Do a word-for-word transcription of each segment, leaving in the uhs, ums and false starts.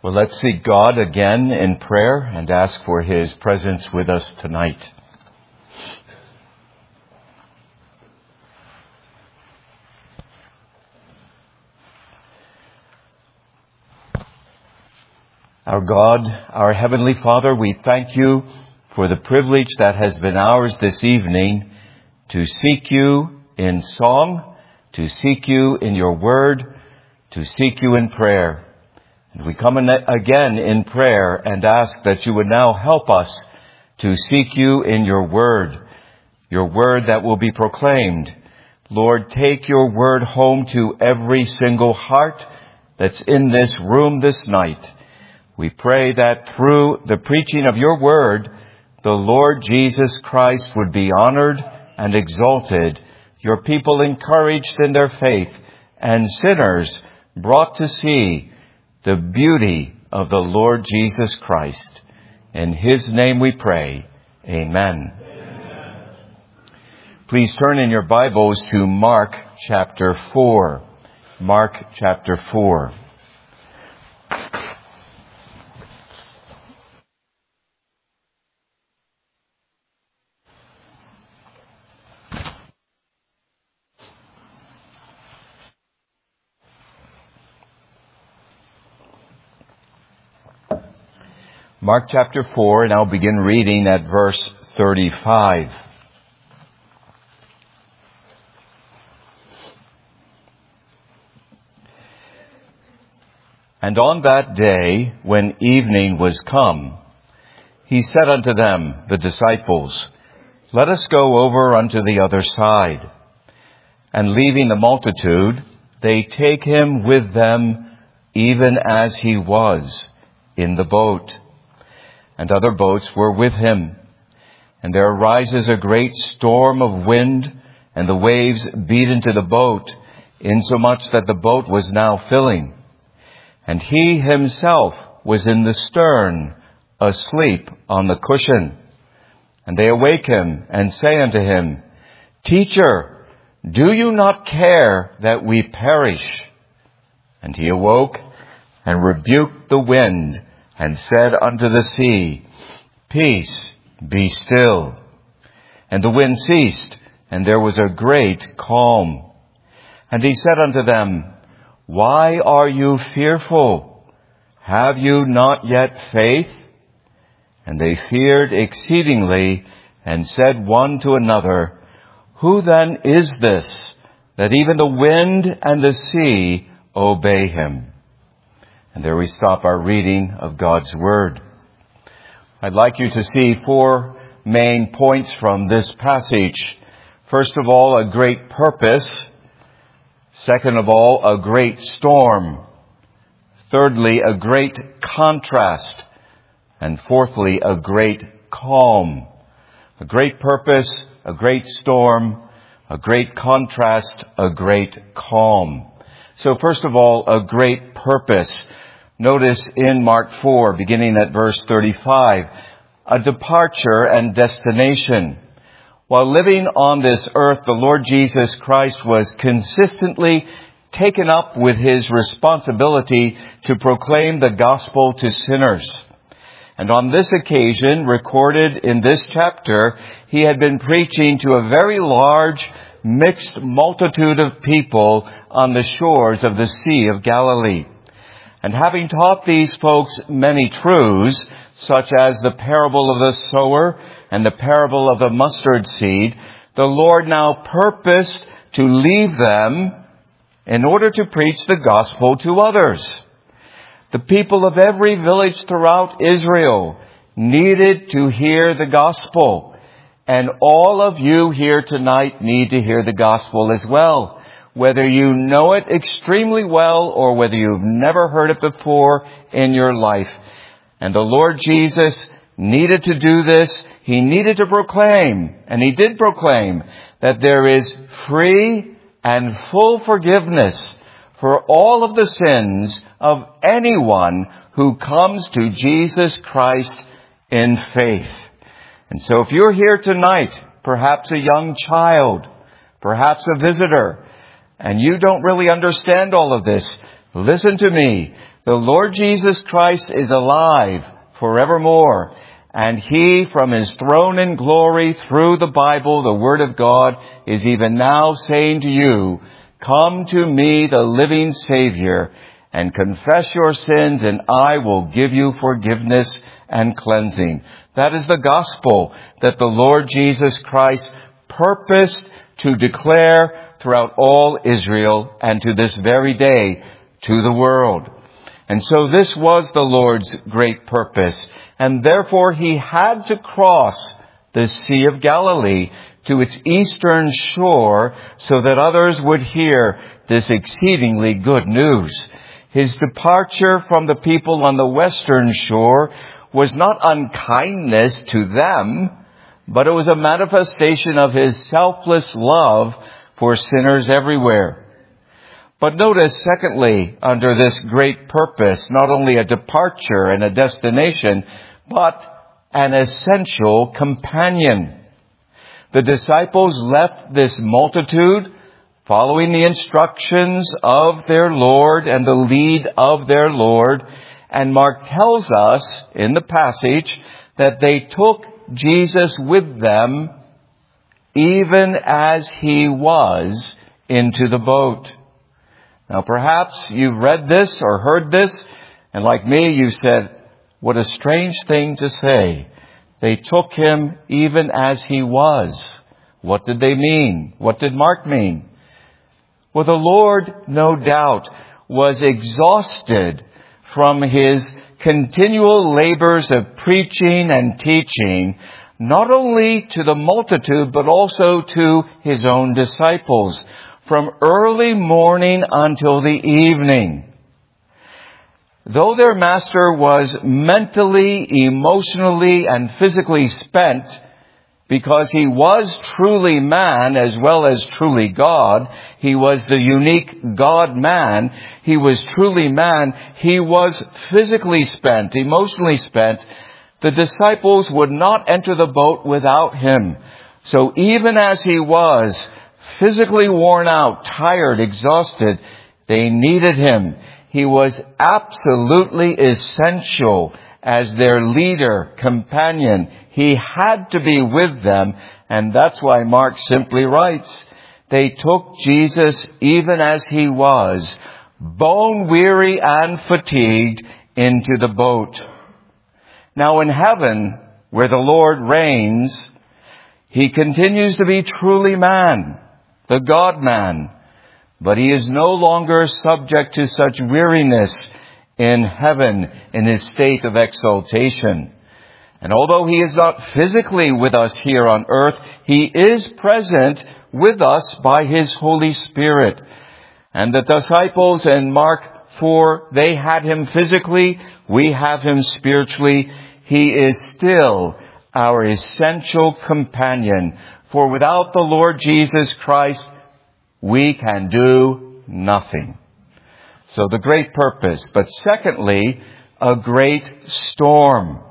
Well, let's seek God again in prayer and ask for His presence with us tonight. Our God, our Heavenly Father, we thank You for the privilege that has been ours this evening to seek You in song, to seek You in Your Word, to seek You in prayer. And we come in again in prayer and ask that You would now help us to seek You in Your Word, Your Word that will be proclaimed. Lord, take Your Word home to every single heart that's in this room this night. We pray that through the preaching of Your Word, the Lord Jesus Christ would be honored and exalted, Your people encouraged in their faith, and sinners brought to see the beauty of the Lord Jesus Christ. In His name we pray. Amen. Amen. Please turn in your Bibles to Mark chapter four. Mark chapter four. Mark chapter four, and I'll begin reading at verse thirty-five. And on that day, when evening was come, He said unto them, the disciples, Let us go over unto the other side. And leaving the multitude, they take Him with them, even as He was, in the boat. And other boats were with Him. And there arises a great storm of wind, and the waves beat into the boat, insomuch that the boat was now filling. And He Himself was in the stern, asleep on the cushion. And they awake Him, and say unto Him, Teacher, do you not care that we perish? And He awoke, and rebuked the wind, and said unto the sea, Peace, be still. And the wind ceased, and there was a great calm. And He said unto them, Why are you fearful? Have you not yet faith? And they feared exceedingly, and said one to another, Who then is this, that even the wind and the sea obey Him? And there we stop our reading of God's Word. I'd like you to see four main points from this passage. First of all, a great purpose. Second of all, a great storm. Thirdly, a great contrast. And fourthly, a great calm. A great purpose, a great storm, a great contrast, a great calm. So first of all, a great purpose. Notice in Mark four, beginning at verse thirty-five, a departure and destination. While living on this earth, the Lord Jesus Christ was consistently taken up with His responsibility to proclaim the gospel to sinners. And on this occasion, recorded in this chapter, He had been preaching to a very large, mixed multitude of people on the shores of the Sea of Galilee. And having taught these folks many truths, such as the parable of the sower and the parable of the mustard seed, the Lord now purposed to leave them in order to preach the gospel to others. The people of every village throughout Israel needed to hear the gospel. And all of you here tonight need to hear the gospel as well. Whether you know it extremely well or whether you've never heard it before in your life. And the Lord Jesus needed to do this. He needed to proclaim, and He did proclaim, that there is free and full forgiveness for all of the sins of anyone who comes to Jesus Christ in faith. And so if you're here tonight, perhaps a young child, perhaps a visitor, and you don't really understand all of this, listen to me. The Lord Jesus Christ is alive forevermore, and He, from His throne in glory through the Bible, the Word of God, is even now saying to you, come to me, the living Savior, and confess your sins, and I will give you forgiveness and cleansing. That is the gospel that the Lord Jesus Christ purposed to declare throughout all Israel and to this very day to the world. And so this was the Lord's great purpose, and therefore He had to cross the Sea of Galilee to its eastern shore so that others would hear this exceedingly good news. His departure from the people on the western shore was not unkindness to them, but it was a manifestation of His selfless love for sinners everywhere. But notice, secondly, under this great purpose, not only a departure and a destination, but an essential companion. The disciples left this multitude following the instructions of their Lord and the lead of their Lord. And Mark tells us in the passage that they took Jesus with them even as He was into the boat. Now perhaps you've read this or heard this, and like me, you said, what a strange thing to say. They took Him even as He was. What did they mean? What did Mark mean? Well, the Lord, no doubt, was exhausted from His continual labors of preaching and teaching, not only to the multitude, but also to His own disciples, from early morning until the evening. Though their Master was mentally, emotionally, and physically spent, because He was truly man as well as truly God, He was the unique God-man, He was truly man, He was physically spent, emotionally spent, the disciples would not enter the boat without Him. So even as He was physically worn out, tired, exhausted, they needed Him. He was absolutely essential as their leader, companion. He had to be with them, and that's why Mark simply writes, they took Jesus even as He was, bone weary and fatigued, into the boat. Now in heaven, where the Lord reigns, He continues to be truly man, the God-man, but He is no longer subject to such weariness in heaven in His state of exaltation. And although He is not physically with us here on earth, He is present with us by His Holy Spirit. And the disciples in Mark four, they had Him physically, we have Him spiritually. He is still our essential companion. For without the Lord Jesus Christ, we can do nothing. So the great purpose. But secondly, a great storm.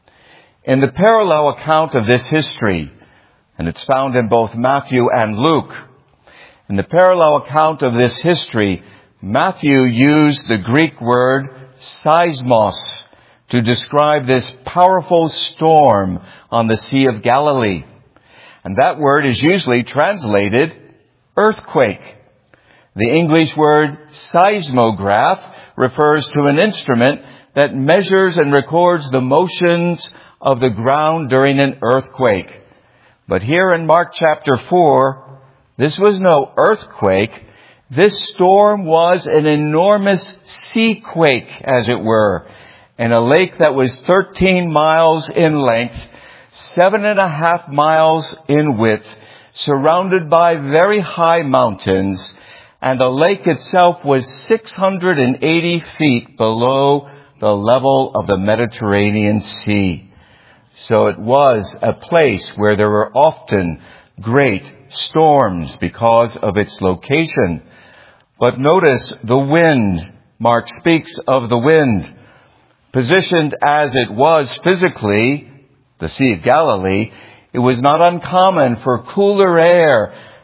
In the parallel account of this history, and it's found in both Matthew and Luke, in the parallel account of this history, Matthew used the Greek word seismos to describe this powerful storm on the Sea of Galilee. And that word is usually translated earthquake. The English word seismograph refers to an instrument that measures and records the motions of the ground during an earthquake. But here in Mark chapter four, this was no earthquake. This storm was an enormous sea quake, as it were, in a lake that was thirteen miles in length, seven and a half miles in width, surrounded by very high mountains, and the lake itself was six hundred eighty feet below the level of the Mediterranean Sea. So it was a place where there were often great storms because of its location. But notice the wind. Mark speaks of the wind. Positioned as it was physically, the Sea of Galilee, it was not uncommon for cooler air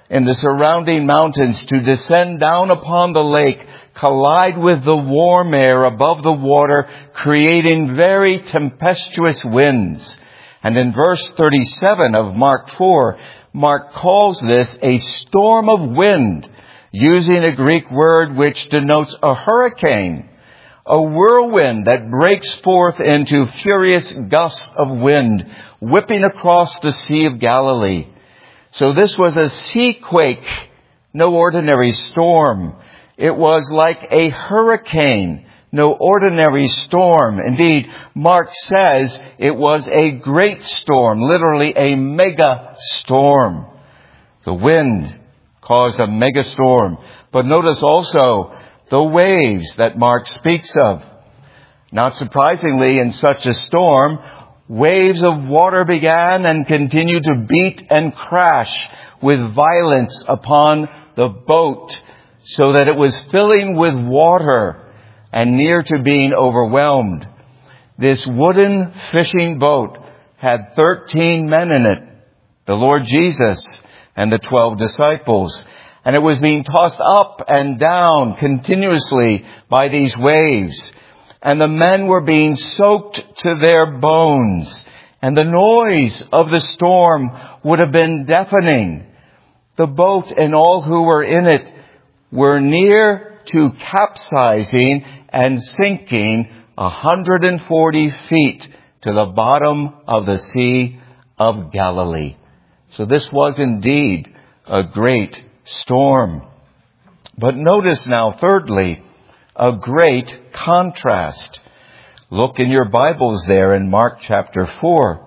in the surrounding mountains to descend down upon the lake, collide with the warm air above the water, creating very tempestuous winds. And in verse thirty-seven of Mark four, Mark calls this a storm of wind, using a Greek word which denotes a hurricane, a whirlwind that breaks forth into furious gusts of wind, whipping across the Sea of Galilee. So this was a sea quake, no ordinary storm. It was like a hurricane, no ordinary storm. Indeed, Mark says it was a great storm, literally a mega storm. The wind caused a mega storm. But notice also the waves that Mark speaks of. Not surprisingly, in such a storm, waves of water began and continued to beat and crash with violence upon the boat, so that it was filling with water and near to being overwhelmed. This wooden fishing boat had thirteen men in it, the Lord Jesus and the twelve disciples. And it was being tossed up and down continuously by these waves. And the men were being soaked to their bones. And the noise of the storm would have been deafening. The boat and all who were in it were near to capsizing and sinking one hundred forty feet to the bottom of the Sea of Galilee. So this was indeed a great storm. But notice now, thirdly, a great contrast. Look in your Bibles there in Mark chapter four.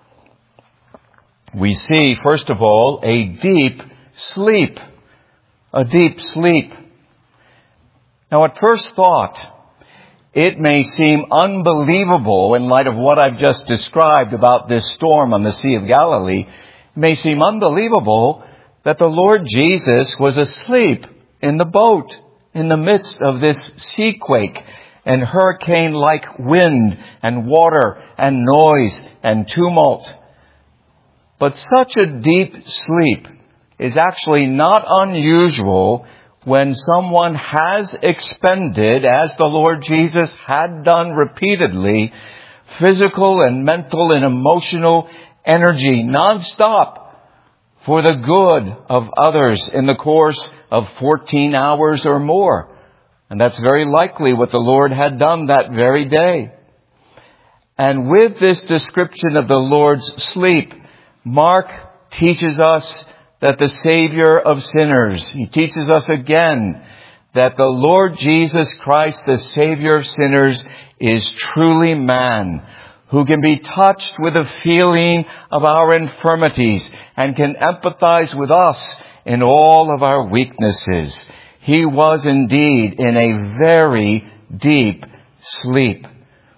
We see, first of all, a deep sleep. A deep sleep. Now, at first thought, it may seem unbelievable in light of what I've just described about this storm on the Sea of Galilee. It may seem unbelievable that the Lord Jesus was asleep in the boat in the midst of this sea quake and hurricane-like wind and water and noise and tumult. But such a deep sleep is actually not unusual when someone has expended, as the Lord Jesus had done repeatedly, physical and mental and emotional energy nonstop for the good of others in the course of fourteen hours or more. And that's very likely what the Lord had done that very day. And with this description of the Lord's sleep, Mark teaches us that the Savior of sinners, he teaches us again that the Lord Jesus Christ, the Savior of sinners, is truly man, who can be touched with the feeling of our infirmities and can empathize with us in all of our weaknesses. He was indeed in a very deep sleep.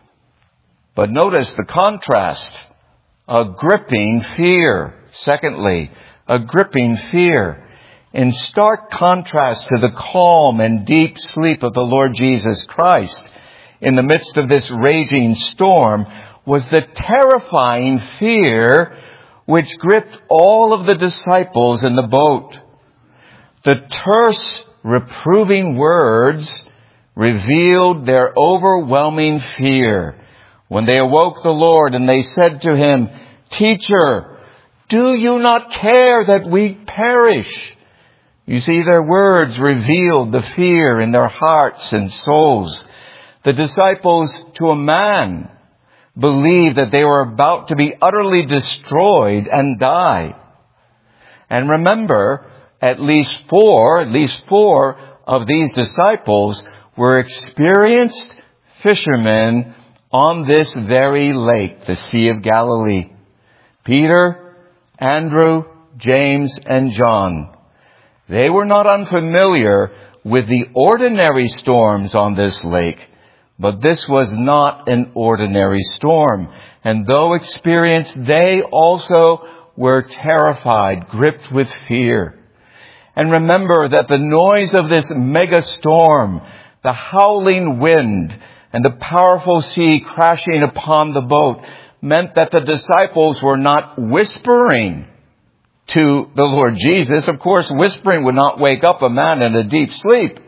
But notice the contrast. A gripping fear. Secondly, a gripping fear. In stark contrast to the calm and deep sleep of the Lord Jesus Christ, in the midst of this raging storm, was the terrifying fear which gripped all of the disciples in the boat. The terse, reproving words revealed their overwhelming fear when they awoke the Lord and they said to him, "Teacher, do you not care that we perish?" You see, their words revealed the fear in their hearts and souls. The disciples, to a man, believed that they were about to be utterly destroyed and die. And remember, at least four, at least four of these disciples were experienced fishermen on this very lake, the Sea of Galilee. Peter, Andrew, James, and John. They were not unfamiliar with the ordinary storms on this lake, but this was not an ordinary storm. And though experienced, they also were terrified, gripped with fear. And remember that the noise of this mega storm, the howling wind, and the powerful sea crashing upon the boat meant that the disciples were not whispering, to the Lord Jesus. Of course, whispering would not wake up a man in a deep sleep.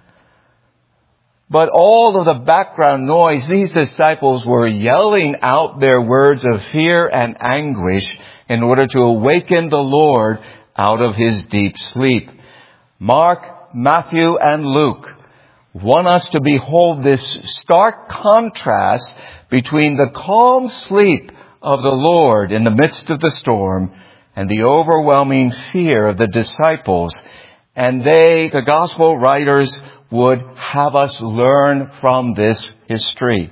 But all of the background noise, these disciples were yelling out their words of fear and anguish in order to awaken the Lord out of his deep sleep. Mark, Matthew, and Luke want us to behold this stark contrast between the calm sleep of the Lord in the midst of the storm and the overwhelming fear of the disciples. And they, the gospel writers, would have us learn from this history.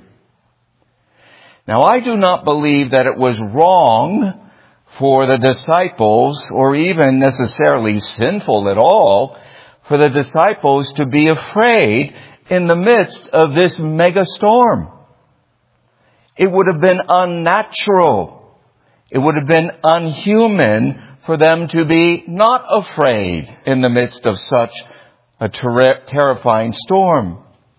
Now, I do not believe that it was wrong for the disciples, or even necessarily sinful at all, for the disciples to be afraid in the midst of this mega storm. It would have been unnatural. It would have been unhuman for them to be not afraid in the midst of such a ter- terrifying storm.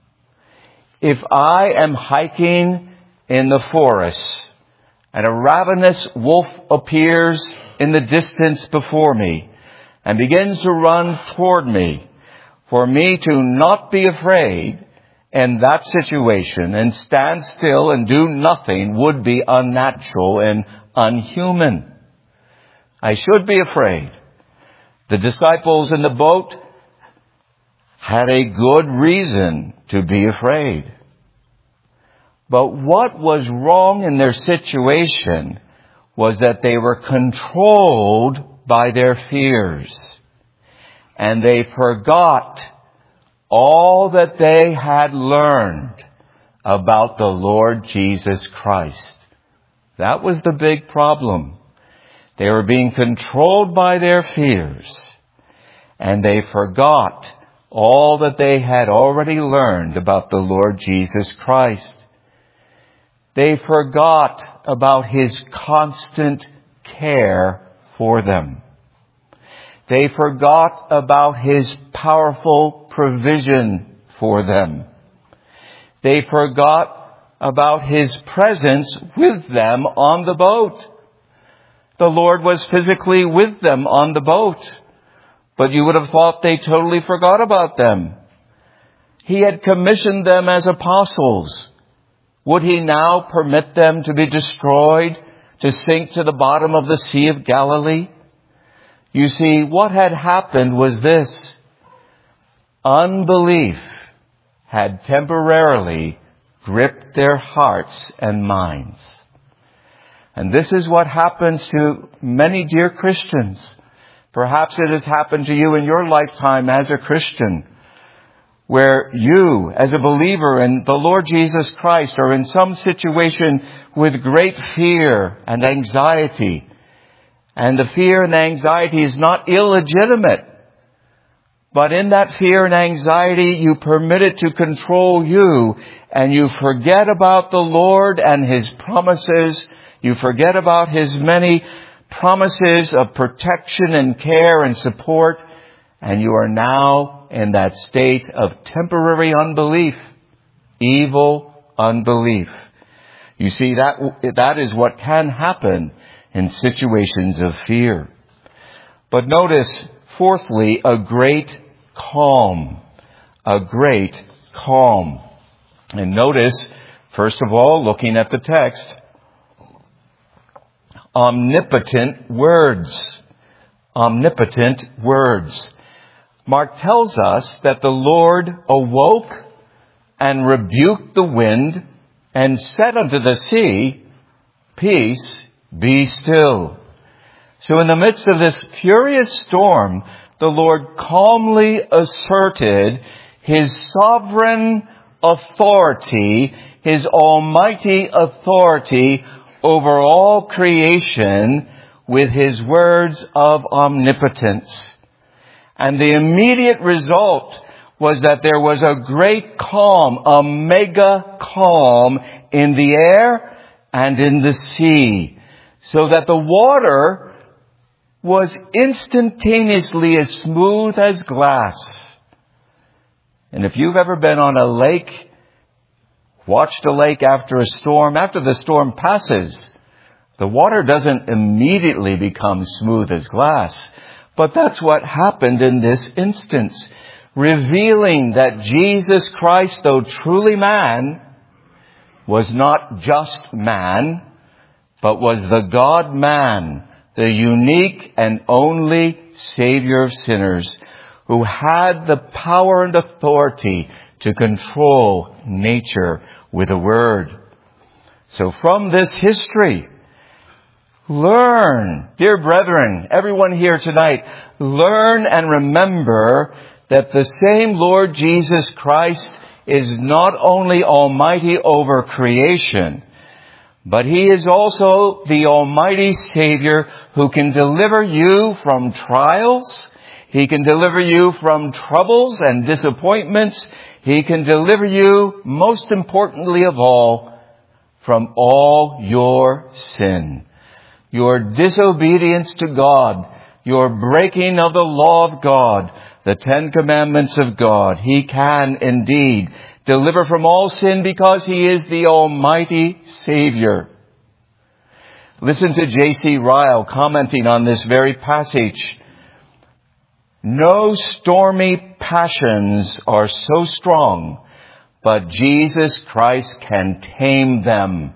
If I am hiking in the forest and a ravenous wolf appears in the distance before me and begins to run toward me, for me to not be afraid in that situation and stand still and do nothing would be unnatural and unhuman. I should be afraid. The disciples in the boat had a good reason to be afraid. But what was wrong in their situation was that they were controlled by their fears. And they forgot all that they had learned about the Lord Jesus Christ. That was the big problem. They were being controlled by their fears. And they forgot all that they had already learned about the Lord Jesus Christ. They forgot about his constant care for them. They forgot about his powerful provision for them. They forgot about his presence with them on the boat. The Lord was physically with them on the boat, but you would have thought they totally forgot about them. He had commissioned them as apostles. Would he now permit them to be destroyed, to sink to the bottom of the Sea of Galilee? You see, what had happened was this. Unbelief had temporarily gripped their hearts and minds. And this is what happens to many dear Christians. Perhaps it has happened to you in your lifetime as a Christian, where you, as a believer in the Lord Jesus Christ, are in some situation with great fear and anxiety. And the fear and anxiety is not illegitimate. But in that fear and anxiety, you permit it to control you, and you forget about the Lord and his promises. You forget about his many promises of protection and care and support, and you are now in that state of temporary unbelief, evil unbelief. You see, that that is what can happen in situations of fear. But notice, fourthly, a great calm. A great calm. And notice, first of all, looking at the text, omnipotent words. Omnipotent words. Mark tells us that the Lord awoke and rebuked the wind and said unto the sea, Peace, be still. So in the midst of this furious storm, the Lord calmly asserted his sovereign authority, his almighty authority over all creation with his words of omnipotence. And the immediate result was that there was a great calm, a mega calm in the air and in the sea, so that the water was instantaneously as smooth as glass. And if you've ever been on a lake, watched a lake after a storm, after the storm passes, The water doesn't immediately become smooth as glass, but that's what happened in this instance, revealing that Jesus Christ, though truly man, was not just man, but was the God-man, the unique and only Savior of sinners, who had the power and authority to control nature with a word. So from this history, learn, dear brethren, everyone here tonight, learn and remember that the same Lord Jesus Christ is not only almighty over creation, but He is also the almighty Savior who can deliver you from trials. He can deliver you from troubles and disappointments. He can deliver you, most importantly of all, from all your sin. Your disobedience to God, your breaking of the law of God, the Ten Commandments of God. He can indeed deliver from all sin because He is the almighty Savior. Listen to J C Ryle commenting on this very passage. No stormy passions are so strong, but Jesus Christ can tame them.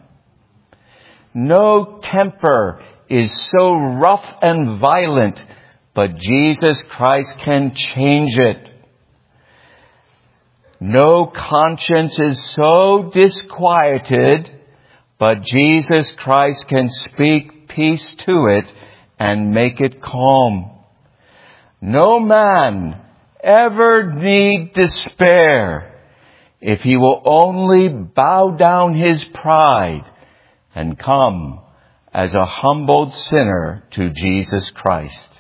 No temper is so rough and violent, but Jesus Christ can change it. No conscience is so disquieted, but Jesus Christ can speak peace to it and make it calm. No man ever need despair if he will only bow down his pride and come as a humbled sinner to Jesus Christ.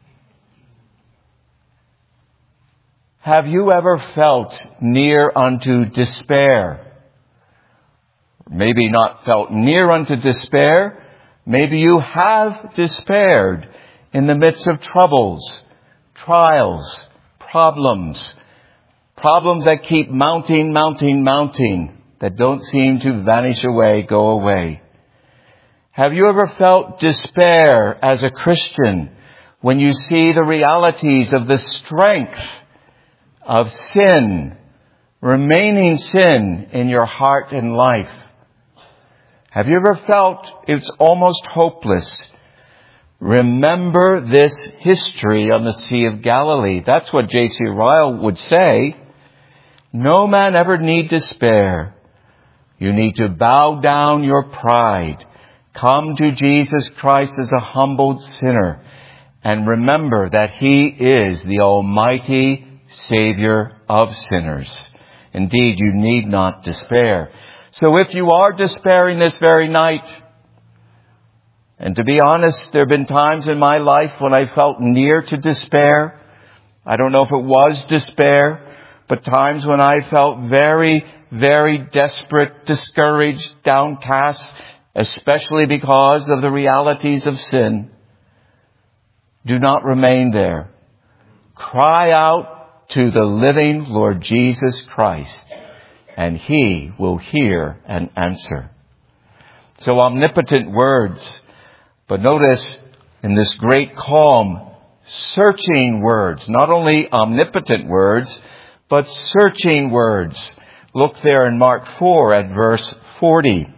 Have you ever felt near unto despair? Maybe not felt near unto despair. Maybe you have despaired in the midst of troubles, trials, problems, problems that keep mounting, mounting, mounting, that don't seem to vanish away, go away. Have you ever felt despair as a Christian when you see the realities of the strength of sin, remaining sin in your heart and life? Have you ever felt it's almost hopeless? Remember this history on the Sea of Galilee. That's what J C Ryle would say. No man ever need despair. You need to bow down your pride. Come to Jesus Christ as a humbled sinner and remember that He is the almighty Savior of sinners. Indeed, you need not despair. So if you are despairing this very night, and to be honest, there have been times in my life when I felt near to despair. I don't know if it was despair, but times when I felt very, very desperate, discouraged, downcast, especially because of the realities of sin. Do not remain there. Cry out to the living Lord Jesus Christ, and He will hear and answer. So omnipotent words. But notice in this great calm, searching words, not only omnipotent words, but searching words. Look there in Mark four at verse forty.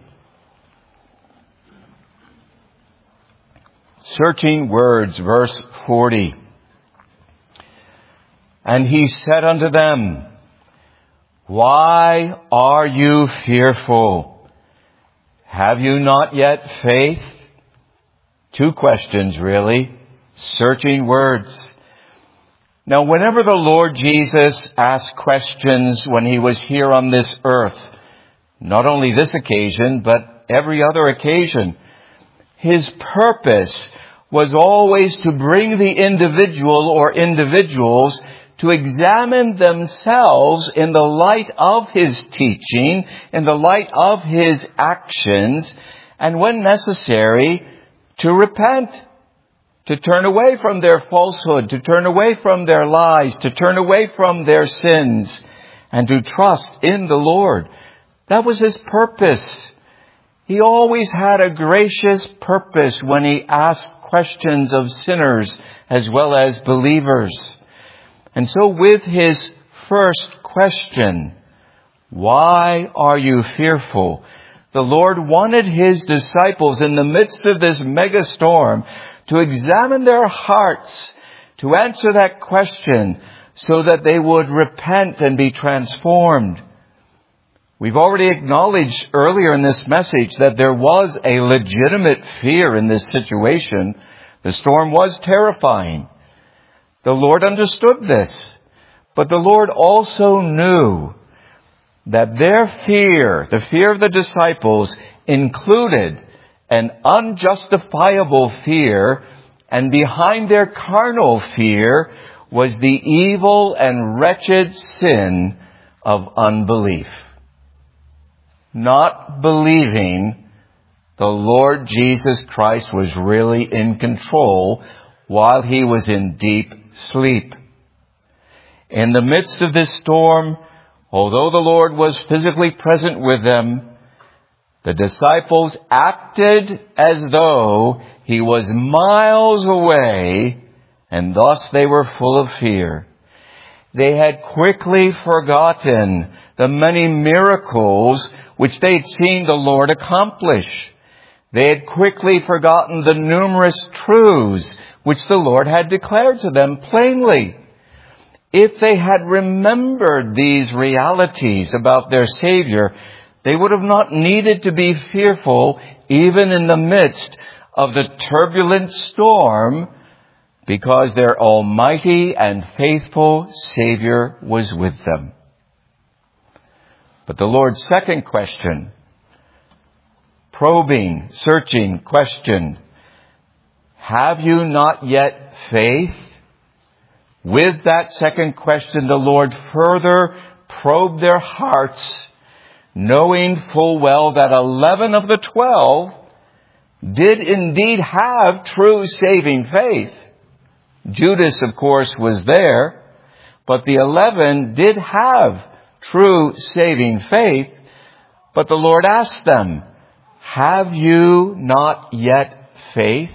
Searching words, verse forty. And He said unto them, why are you fearful? Have you not yet faith? Two questions, really. Searching words. Now, whenever the Lord Jesus asked questions when He was here on this earth, not only this occasion, but every other occasion, His purpose was always to bring the individual or individuals to examine themselves in the light of His teaching, in the light of His actions, and when necessary, to repent, to turn away from their falsehood, to turn away from their lies, to turn away from their sins, and to trust in the Lord. That was His purpose. He always had a gracious purpose when he asked questions of sinners as well as believers. And so with his first question, why are you fearful? The Lord wanted his disciples in the midst of this mega storm to examine their hearts, to answer that question so that they would repent and be transformed. We've already acknowledged earlier in this message that there was a legitimate fear in this situation. The storm was terrifying. The Lord understood this, but the Lord also knew that their fear, the fear of the disciples, included an unjustifiable fear, and behind their carnal fear was the evil and wretched sin of unbelief. Not believing the Lord Jesus Christ was really in control while he was in deep sleep. In the midst of this storm, although the Lord was physically present with them, the disciples acted as though he was miles away, and thus they were full of fear. They had quickly forgotten the many miracles which they'd seen the Lord accomplish. They had quickly forgotten the numerous truths which the Lord had declared to them plainly. If they had remembered these realities about their Savior, they would have not needed to be fearful even in the midst of the turbulent storm, because their almighty and faithful Savior was with them. But the Lord's second question, probing, searching question, have you not yet faith? With that second question, the Lord further probed their hearts, knowing full well that eleven of the twelve did indeed have true saving faith. Judas, of course, was there, but the eleven did have true saving faith. But the Lord asked them, have you not yet faith?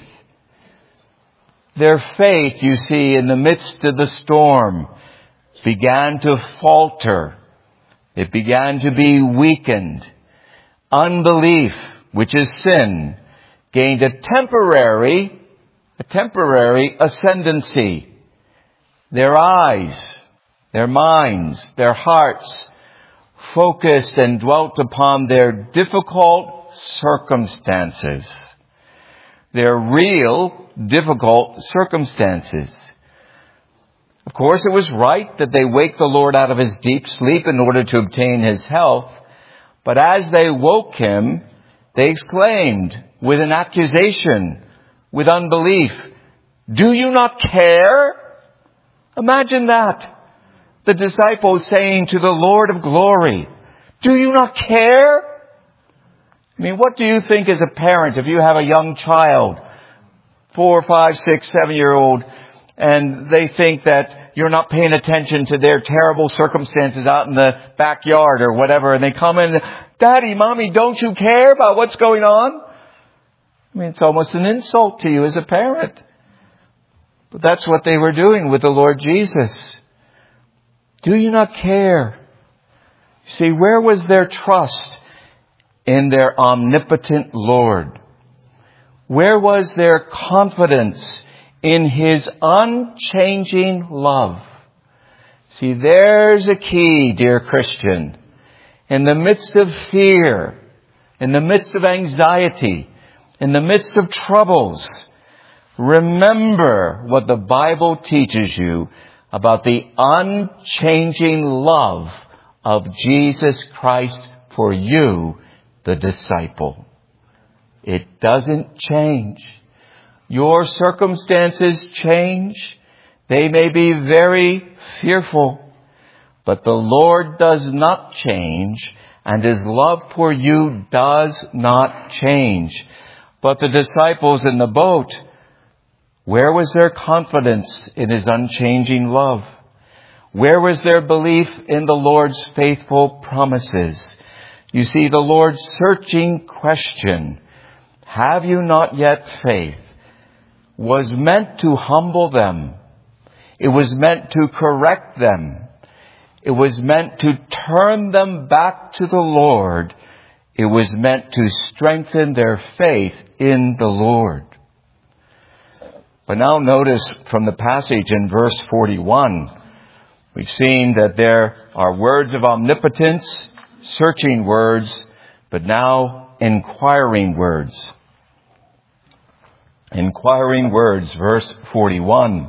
Their faith, you see, in the midst of the storm, began to falter. It began to be weakened. Unbelief, which is sin, gained a temporary, a temporary ascendancy. Their eyes, their minds, their hearts focused and dwelt upon their difficult circumstances. Their real difficult circumstances. Of course, it was right that they wake the Lord out of his deep sleep in order to obtain his health. But as they woke him, they exclaimed with an accusation, with unbelief, do you not care? Imagine that. The disciples saying to the Lord of glory, do you not care? I mean, what do you think as a parent if you have a young child, four, five, six, seven-year-old, and they think that you're not paying attention to their terrible circumstances out in the backyard or whatever, and they come in, Daddy, Mommy, don't you care about what's going on? I mean, it's almost an insult to you as a parent. But that's what they were doing with the Lord Jesus. Do you not care? See, where was their trust in their omnipotent Lord? Where was their confidence in his unchanging love? See, there's a key, dear Christian. In the midst of fear, in the midst of anxiety, in the midst of troubles, remember what the Bible teaches you about the unchanging love of Jesus Christ for you, the disciple. It doesn't change. Your circumstances change. They may be very fearful, but the Lord does not change, and his love for you does not change. But the disciples in the boat, where was their confidence in his unchanging love? Where was their belief in the Lord's faithful promises? You see, the Lord's searching question, have you not yet faith, was meant to humble them. It was meant to correct them. It was meant to turn them back to the Lord. It was meant to strengthen their faith in the Lord. But now notice from the passage in verse forty-one, we've seen that there are words of omnipotence, searching words, but now inquiring words. Inquiring words, verse forty-one.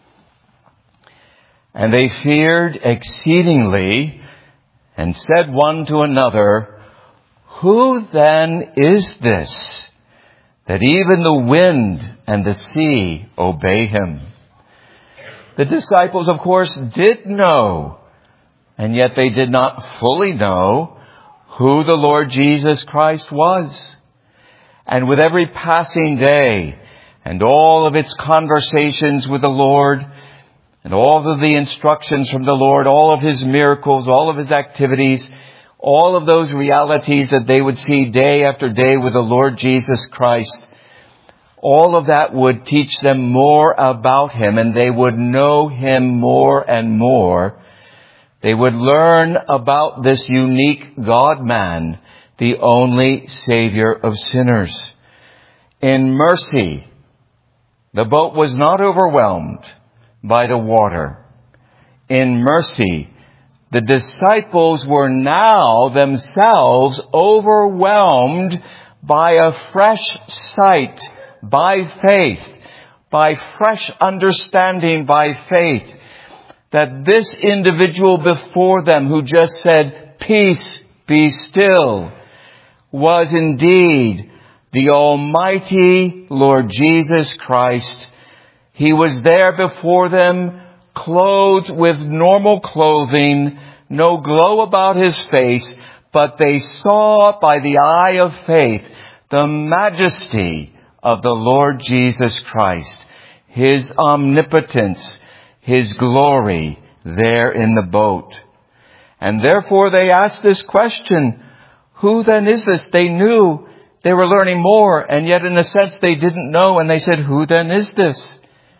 And they feared exceedingly and said one to another, who then is this, that even the wind and the sea obey him? The disciples, of course, did know, and yet they did not fully know who the Lord Jesus Christ was. And with every passing day and all of its conversations with the Lord and all of the instructions from the Lord, all of his miracles, all of his activities, all of those realities that they would see day after day with the Lord Jesus Christ, all of that would teach them more about him, and they would know him more and more. They would learn about this unique God-man, the only Savior of sinners. In mercy, the boat was not overwhelmed by the water. In mercy, the disciples were now themselves overwhelmed by a fresh sight, by faith, by fresh understanding, by faith, that this individual before them who just said, peace, be still, was indeed the Almighty Lord Jesus Christ. He was there before them, clothed with normal clothing, no glow about his face, but they saw by the eye of faith the majesty of the Lord Jesus Christ, his omnipotence, his glory there in the boat. And therefore they asked this question, who then is this? They knew they were learning more, and yet in a sense they didn't know, and they said, who then is this?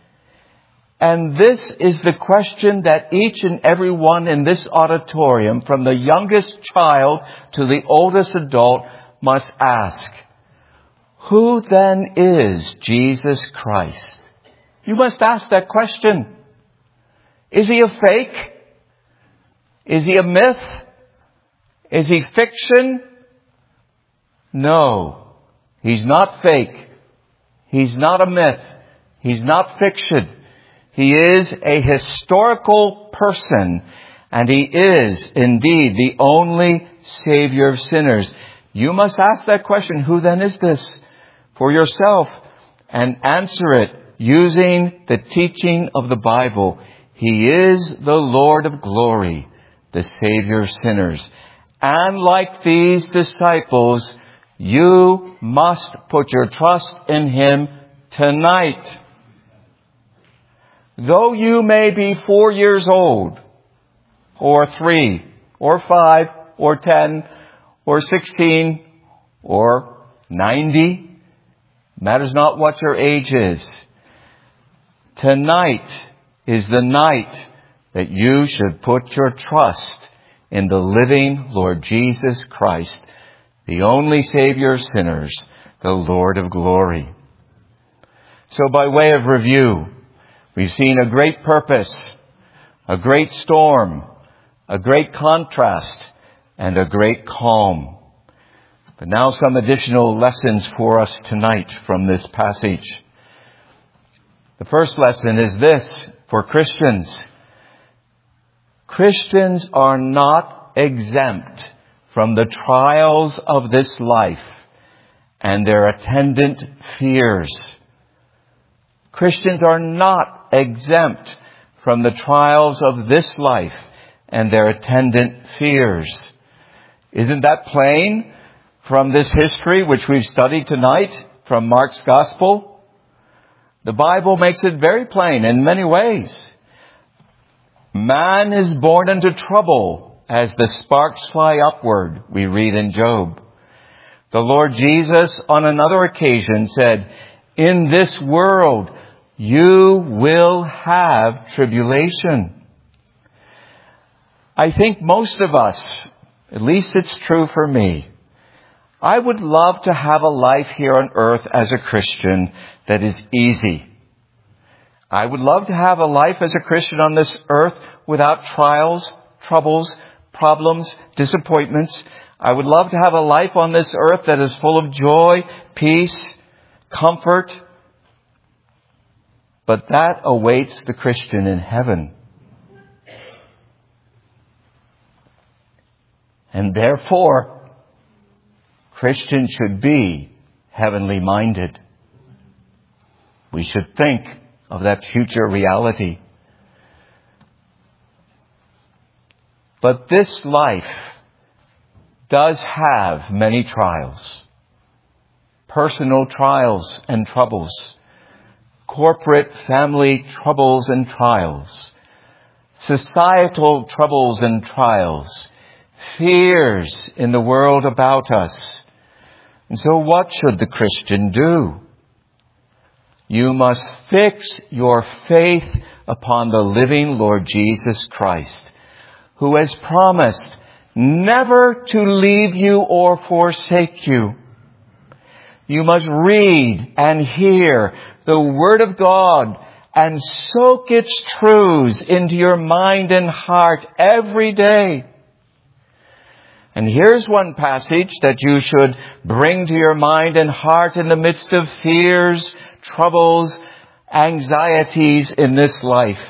And this is the question that each and every one in this auditorium, from the youngest child to the oldest adult, must ask. Who then is Jesus Christ? You must ask that question. Is he a fake? Is he a myth? Is he fiction? No, he's not fake. He's not a myth. He's not fiction. He is a historical person, and he is indeed the only Savior of sinners. You must ask that question, who then is this, for yourself, and answer it using the teaching of the Bible. He is the Lord of glory, the Savior of sinners. And like these disciples, you must put your trust in him tonight. Though you may be four years old, or three, or five, or ten, or sixteen, or ninety, matters not what your age is. Tonight is the night that you should put your trust in the living Lord Jesus Christ, the only Savior of sinners, the Lord of glory. So by way of review, we've seen a great purpose, a great storm, a great contrast, and a great calm. But now some additional lessons for us tonight from this passage. The first lesson is this for Christians. Christians are not exempt from the trials of this life and their attendant fears. Christians are not exempt from the trials of this life and their attendant fears. Isn't that plain from this history which we've studied tonight from Mark's Gospel? The Bible makes it very plain in many ways. Man is born into trouble as the sparks fly upward, we read in Job. The Lord Jesus, on another occasion, said, in this world you will have tribulation. I think most of us, at least it's true for me, I would love to have a life here on earth as a Christian that is easy. I would love to have a life as a Christian on this earth without trials, troubles, problems, disappointments. I would love to have a life on this earth that is full of joy, peace, comfort. But that awaits the Christian in heaven. And therefore, Christians should be heavenly minded. We should think of that future reality. But this life does have many trials. Personal trials and troubles. Corporate family troubles and trials. Societal troubles and trials. Fears in the world about us. And so what should the Christian do? You must fix your faith upon the living Lord Jesus Christ, who has promised never to leave you or forsake you. You must read and hear the Word of God and soak its truths into your mind and heart every day. And here's one passage that you should bring to your mind and heart in the midst of fears, troubles, anxieties in this life.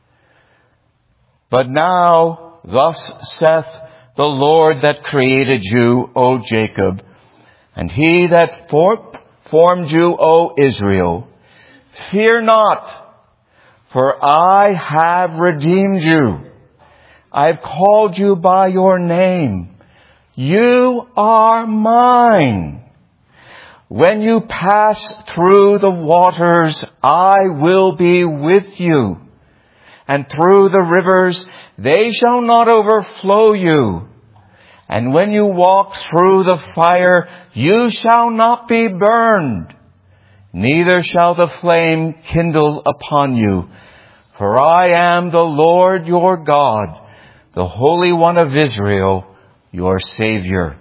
But now, thus saith the Lord that created you, O Jacob, and he that for- formed you, O Israel, fear not, for I have redeemed you. I have called you by your name. You are mine. When you pass through the waters, I will be with you. And through the rivers, they shall not overflow you. And when you walk through the fire, you shall not be burned. Neither shall the flame kindle upon you. For I am the Lord your God, the Holy One of Israel, your Savior.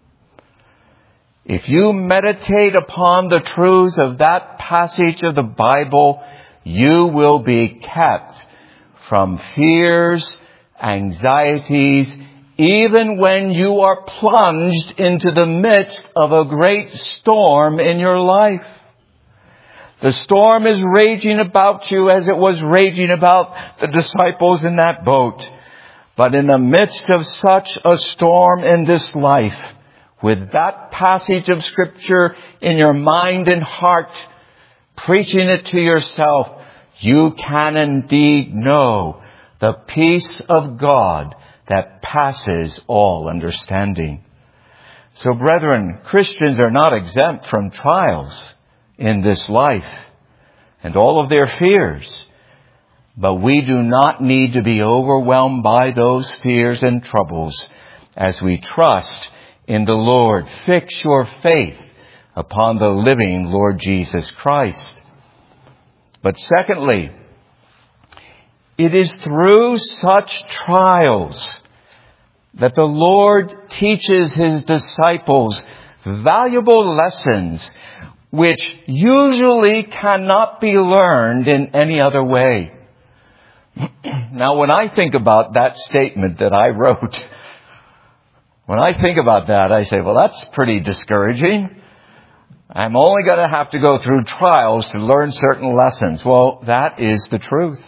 If you meditate upon the truths of that passage of the Bible, you will be kept from fears, anxieties, even when you are plunged into the midst of a great storm in your life. The storm is raging about you as it was raging about the disciples in that boat. But in the midst of such a storm in this life, with that passage of Scripture in your mind and heart, preaching it to yourself, you can indeed know the peace of God that passes all understanding. So, brethren, Christians are not exempt from trials in this life and all of their fears. But we do not need to be overwhelmed by those fears and troubles as we trust in the Lord. Fix your faith upon the living Lord Jesus Christ. But secondly, it is through such trials that the Lord teaches his disciples valuable lessons which usually cannot be learned in any other way. Now, when I think about that statement that I wrote, when I think about that, I say, well, that's pretty discouraging. I'm only going to have to go through trials to learn certain lessons. Well, that is the truth.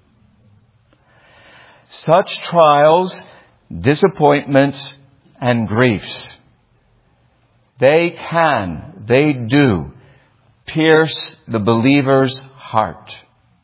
Such trials, disappointments, and griefs, they can, they do, pierce the believer's heart.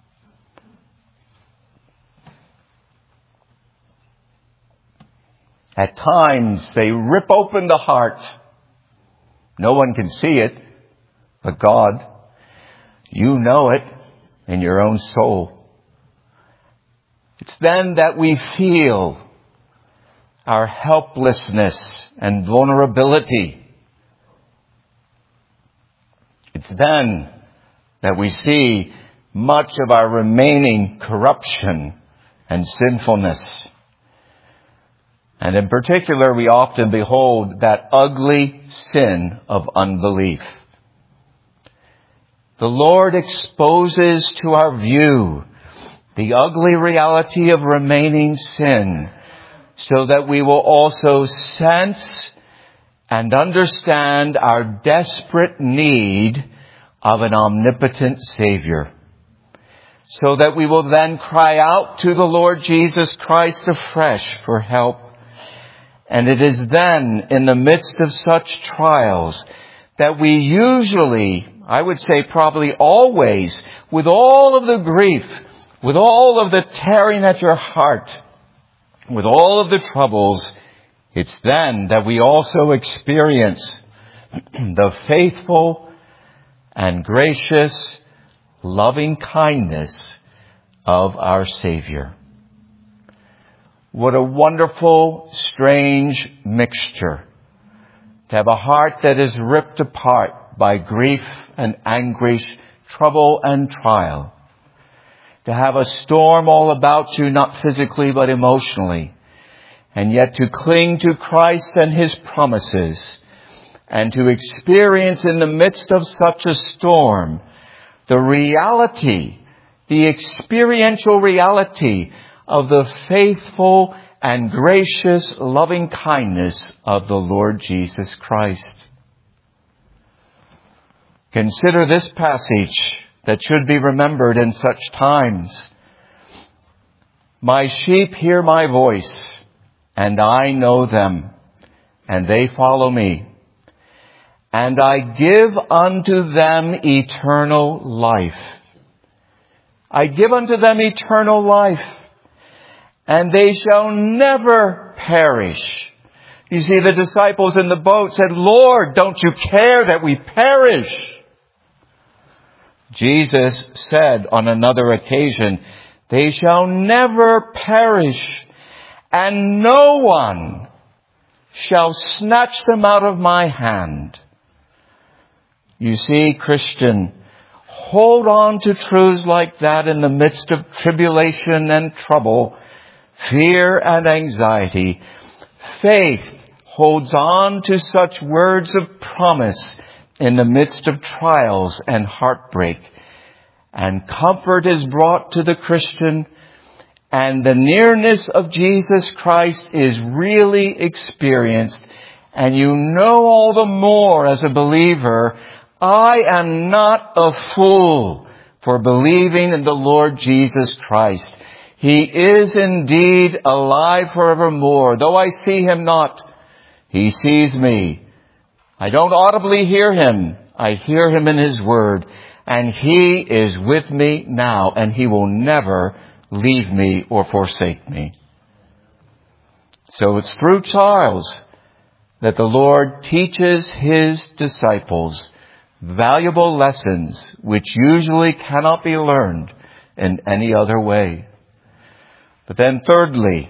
At times, they rip open the heart. No one can see it but God. You know it in your own soul. It's then that we feel our helplessness and vulnerability. It's then that we see much of our remaining corruption and sinfulness. And in particular, we often behold that ugly sin of unbelief. The Lord exposes to our view the ugly reality of remaining sin, so that we will also sense and understand our desperate need of an omnipotent Savior, so that we will then cry out to the Lord Jesus Christ afresh for help. And it is then, in the midst of such trials, that we usually, I would say probably always, with all of the grief, with all of the tearing at your heart, with all of the troubles, it's then that we also experience the faithful and gracious, loving kindness of our Savior. What a wonderful, strange mixture to have a heart that is ripped apart by grief and anguish, trouble and trial. To have a storm all about you, not physically but emotionally, and yet to cling to Christ and His promises, and to experience in the midst of such a storm the reality, the experiential reality of the faithful and gracious loving kindness of the Lord Jesus Christ. Consider this passage that should be remembered in such times. My sheep hear my voice, and I know them, and they follow me. And I give unto them eternal life. I give unto them eternal life, and they shall never perish. You see, the disciples in the boat said, Lord, don't you care that we perish? Jesus said on another occasion, they shall never perish, and no one shall snatch them out of my hand. You see, Christian, hold on to truths like that in the midst of tribulation and trouble, fear and anxiety. Faith holds on to such words of promise in the midst of trials and heartbreak. And comfort is brought to the Christian, and the nearness of Jesus Christ is really experienced. And you know all the more as a believer, I am not a fool for believing in the Lord Jesus Christ. He is indeed alive forevermore. Though I see Him not, He sees me. I don't audibly hear Him. I hear Him in His Word. And He is with me now, and He will never leave me or forsake me. So it's through trials that the Lord teaches His disciples valuable lessons which usually cannot be learned in any other way. But then thirdly,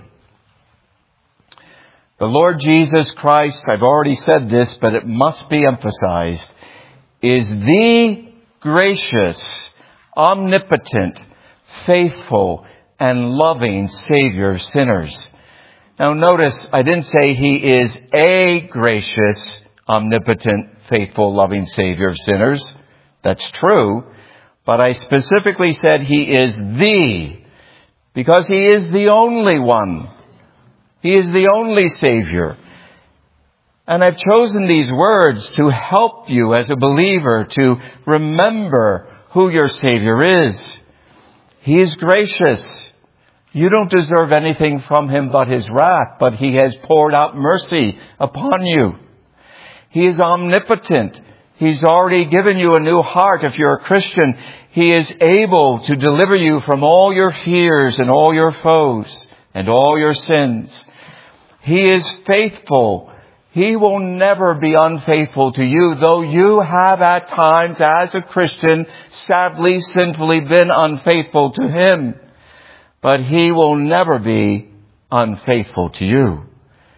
the Lord Jesus Christ, I've already said this, but it must be emphasized, is the gracious, omnipotent, faithful, and loving Savior of sinners. Now notice, I didn't say He is a gracious, omnipotent, faithful, loving Savior of sinners. That's true. But I specifically said He is the, because He is the only one. He is the only Savior. And I've chosen these words to help you as a believer to remember who your Savior is. He is gracious. You don't deserve anything from Him but His wrath, but He has poured out mercy upon you. He is omnipotent. He's already given you a new heart. If you're a Christian, He is able to deliver you from all your fears and all your foes and all your sins. He is faithful. He will never be unfaithful to you, though you have at times as a Christian sadly, sinfully been unfaithful to Him. But He will never be unfaithful to you.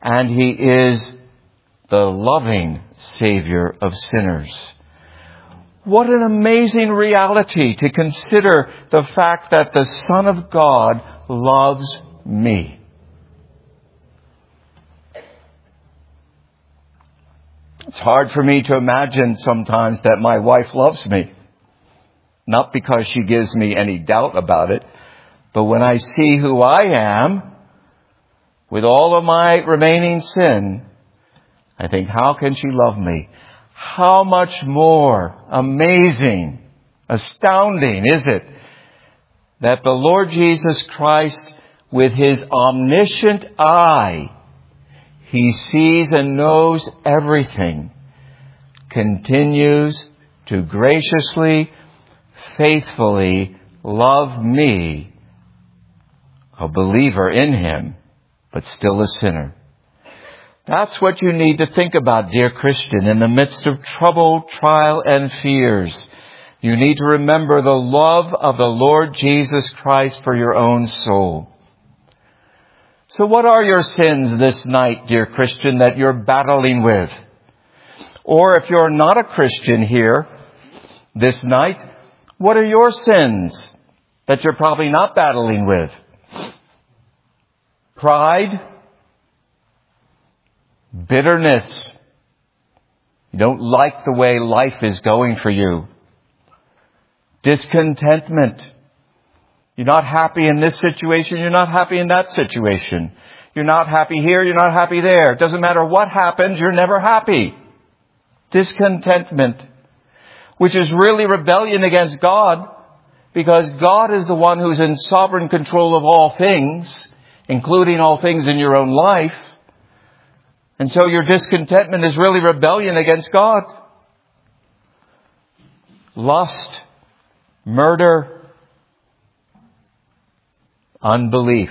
and He is the loving Savior of sinners. What an amazing reality to consider the fact that the Son of God loves me. It's hard for me to imagine sometimes that my wife loves me. Not because she gives me any doubt about it, but when I see who I am, with all of my remaining sin, I think, how can she love me? How much more amazing, astounding is it that the Lord Jesus Christ, with His omniscient eye, He sees and knows everything, continues to graciously, faithfully love me, a believer in Him, but still a sinner. That's what you need to think about, dear Christian, in the midst of trouble, trial, and fears. You need to remember the love of the Lord Jesus Christ for your own soul. So what are your sins this night, dear Christian, that you're battling with? Or if you're not a Christian here this night, what are your sins that you're probably not battling with? Pride? Bitterness. You don't like the way life is going for you. Discontentment. You're not happy in this situation. You're not happy in that situation. You're not happy here. You're not happy there. It doesn't matter what happens. You're never happy. Discontentment. Which is really rebellion against God, because God is the one who's in sovereign control of all things, including all things in your own life. And so your discontentment is really rebellion against God. Lust, murder, unbelief.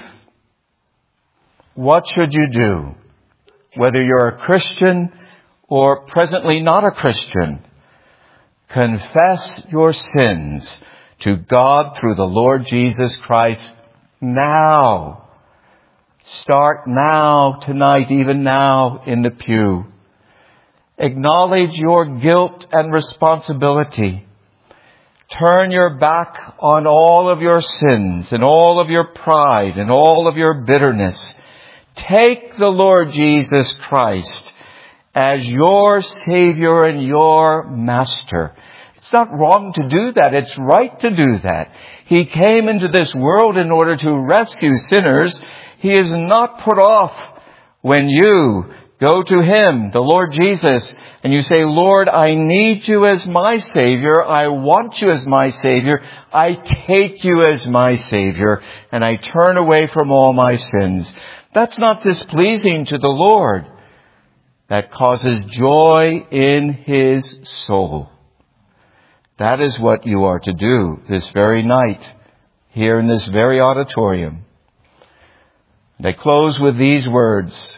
What should you do? Whether you're a Christian or presently not a Christian, confess your sins to God through the Lord Jesus Christ now. Start now, tonight, even now in the pew. Acknowledge your guilt and responsibility. Turn your back on all of your sins and all of your pride and all of your bitterness. Take the Lord Jesus Christ as your Savior and your Master. It's not wrong to do that. It's right to do that. He came into this world in order to rescue sinners. He is not put off when you go to Him, the Lord Jesus, and you say, Lord, I need you as my Savior. I want you as my Savior. I take you as my Savior, and I turn away from all my sins. That's not displeasing to the Lord. That causes joy in His soul. That is what you are to do this very night, here in this very auditorium. They close with these words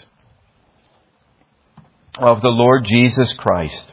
of the Lord Jesus Christ.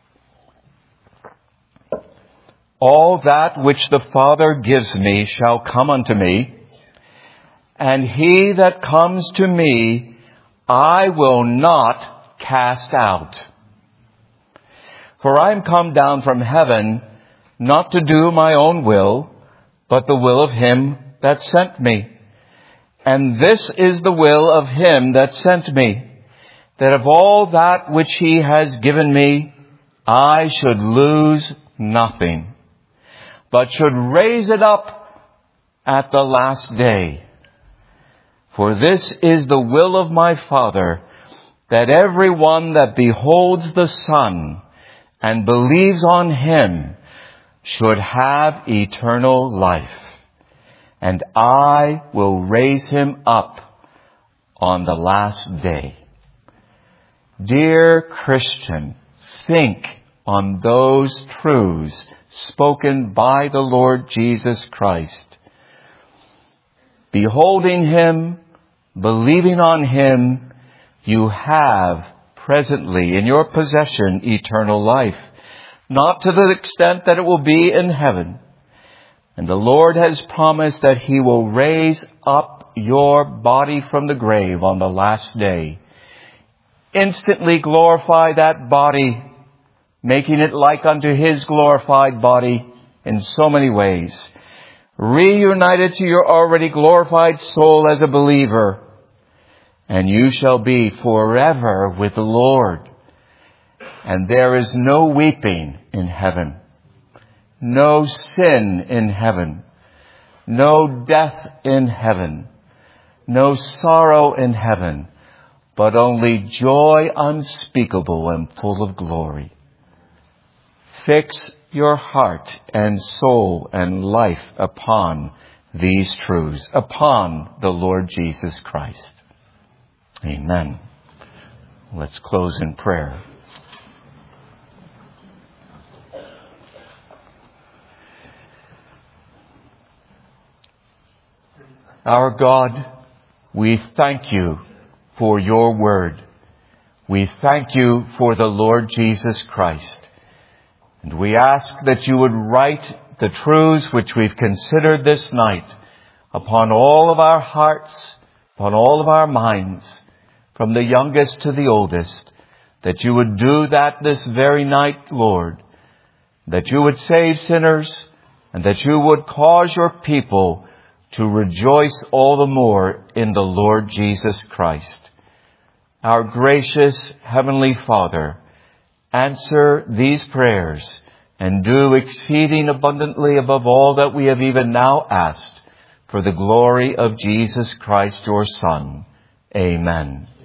All that which the Father gives me shall come unto me, and he that comes to me I will not cast out. For I am come down from heaven, not to do my own will, but the will of Him that sent me. And this is the will of Him that sent me, that of all that which He has given me, I should lose nothing, but should raise it up at the last day. For this is the will of my Father, that every one that beholds the Son and believes on Him should have eternal life. And I will raise him up on the last day. Dear Christian, think on those truths spoken by the Lord Jesus Christ. Beholding Him, believing on Him, you have presently in your possession eternal life. Not to the extent that it will be in heaven. And the Lord has promised that He will raise up your body from the grave on the last day. instantly glorify that body, making it like unto his glorified body in so many ways. Reunited to your already glorified soul as a believer, and you shall be forever with the Lord. And there is no weeping in heaven, no sin in heaven, no death in heaven, no sorrow in heaven, but only joy unspeakable and full of glory. Fix your heart and soul and life upon these truths, upon the Lord Jesus Christ. Amen. Let's close in prayer. Our God, we thank you for your word. We thank you for the Lord Jesus Christ. And we ask that you would write the truths which we've considered this night upon all of our hearts, upon all of our minds, from the youngest to the oldest, that you would do that this very night, Lord, that you would save sinners, and that you would cause your people to rejoice all the more in the Lord Jesus Christ. Our gracious Heavenly Father, answer these prayers and do exceeding abundantly above all that we have even now asked, for the glory of Jesus Christ, your Son. Amen.